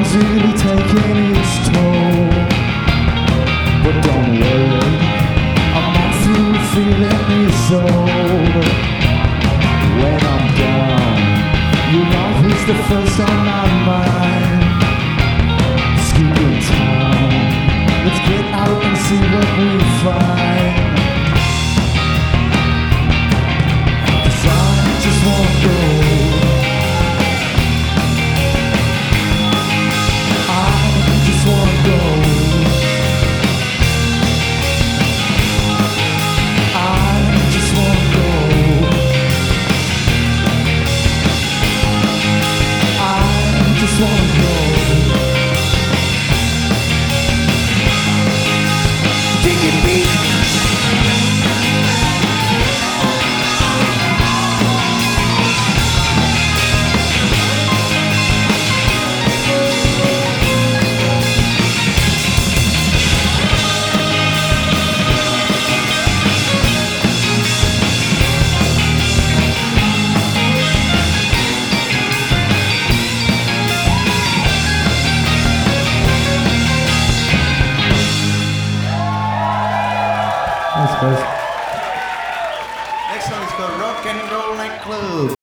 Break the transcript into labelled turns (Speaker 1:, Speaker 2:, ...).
Speaker 1: time's really taking its toll. But don't worry, I'm not through feeling this old. When I'm down, your love is the first on my mind. Skiing town, let's get out and see what we find. 'Cause I just wanna go. I just wanna go. I just wanna go. I just wanna go. Take it, baby. Thanks, guys.
Speaker 2: Next song is called Rock and Roll Nightclub.